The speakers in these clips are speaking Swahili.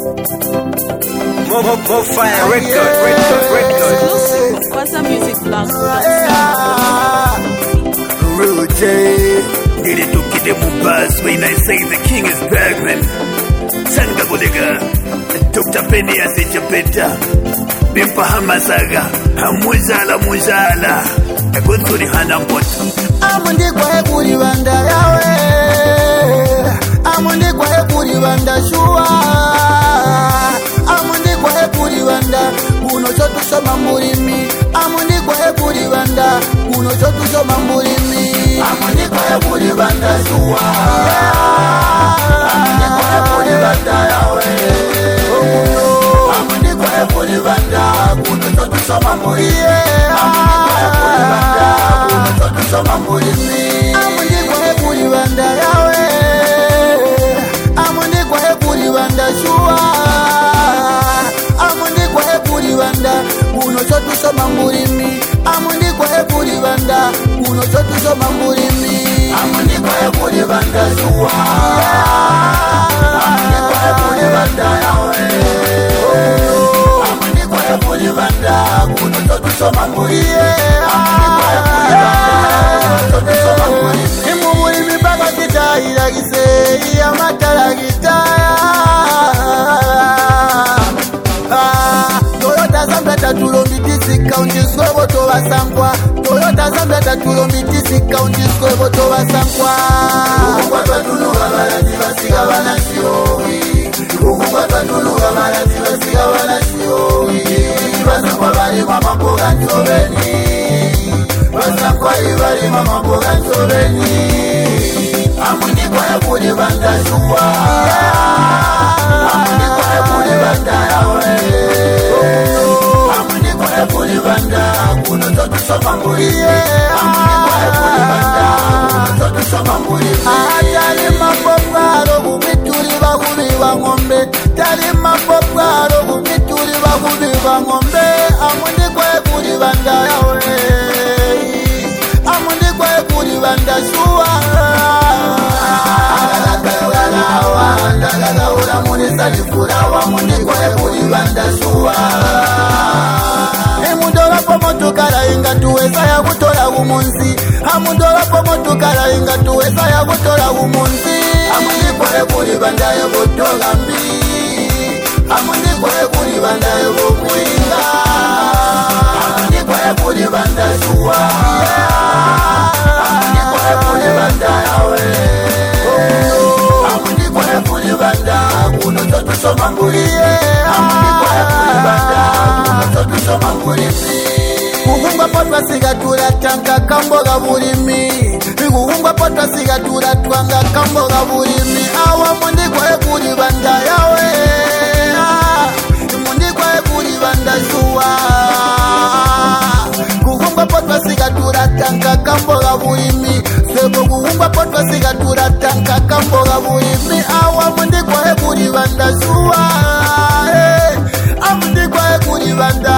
More fire record. Exclusive for Kwaza Music Blog. Rotate. Did it to get them buzz when I say the king is back, man. Sanga Bodega. Dr. Penny as a Japeta. Bimpa Hamasaga. Muzala. A good to the Hanapot. I'm on the Guayaburi Vanda Yawe. I'm on the Guayaburi Vanda Shua. I'm on the Guayaburi Vanda. Uno Sotu Somamurimi. I'm on the Guayaburi Vanda. Uno Sotu Somamurimi. I'm on the Guayaburi Vanda Shua. I'm on the Guayaburi Vanda Yawe. I'm on the Guayaburi Vanda. Uno Sotu Somamurimi. I'm on the Guayaburi Vanda. Amundi kwa puri wanda yawe. Amundi kwa puri wanda shua. Amundi kwa puri wanda uno sotu somamburimi. Amundi kwa puri wanda uno sotu somamburimi. Amundi kwa puri wanda shua. Amundi kwa puri wanda yawe. Amundi kwa puri wanda uno sotu somamburimi. Amundi kwa puri wanda Imumuri mipaka kitahira kise ya matala kitaya Toyota Zambia tatulombitisi kaunti skobo towa sankwa Toyota Zambia tatulombitisi kaunti skobo towa sankwa Ukukwa tatuluga malati basiga wanasioi Ukukwa tatuluga malati basiga wanasioi Basankwa bali mama mboga nsobeni Basankwa ibali mama mboga nsobeni Amundi kwa kuli banda shua Amundi kwa kuli banda yawe Amundi kwa kuli banda kuno totu somamburi Amundi kwa kuli banda kuno totu somamburi Atali mapoparo kumituri bakuli bangombe Tali mapoparo kumituri bakuli bangombe Amundi kwa kuli banda yawe Amundi kwa kuli banda shua Ndagaga ula muni salifura wa mundi kwa kuli banda shua Emudola pomotukala inga tuweza ya kutola umunzi Amudola pomotukala inga tuweza ya kutola umunzi Amundi kwa kuli banda ya kutola mbi Amundi kwa kuli banda ya kukuinga Amundi kwa kuli banda shua Amundi kwa kuli banda yawe Amundi kwa kuli banda kuno totu somamburi Amundi kwa kuli banda kuno totu somamburi Kuhunga potwa sigatura tanka kamboga burimi Kuhunga potwa sigatura twanga kamboga burimi Awa mundi kwa kuli banda yawe Mundi kwa kuli banda shua Kuhunga potwa sigatura tanka kamboga burimi Sebo kuhunga potwa sigatura tanka kamboga burimi Awa mundi kwa kuli banda shua Amundi kwa kuli banda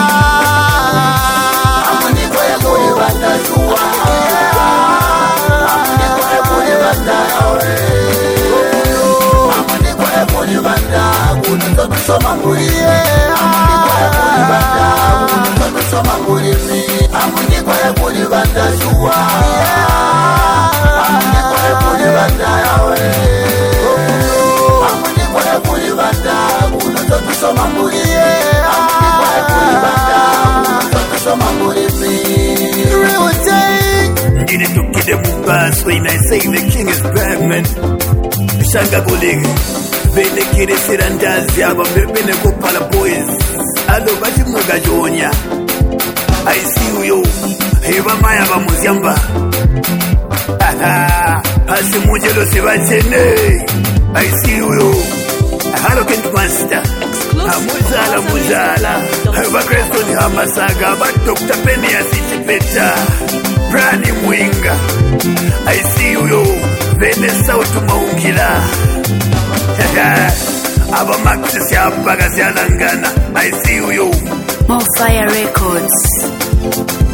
Amundi kwa kuli banda shua Amundi kwa kuli banda yawe Amundi kwa kuli banda kuno totu somamburi Amundi kwa kuli banda kuno totu somamburi Amundi kwa kuli banda shua Amundi kwa kuli banda yawe Amundi kwa kuli banda kuno totu somamburi Amundi kwa kuli banda kuno totu somamburi Real take Did it to get them buzz when I say the king is back, man. Shanga Bodega. Bene kire sirandazi aba bene kopala boys. Alo bati muga jonya. I see you. Heba maya ba muzyamba. Hasi mujelo sibachene. I see you. Halo kentu master. Muzala. Heba Kristo ni hamasaga. Ba Dr. Penny asitipeta. Brani Mwinga. I see you. Vene sautu maungila. Aba Maxis ya baga sialangana. I see you. More fire records.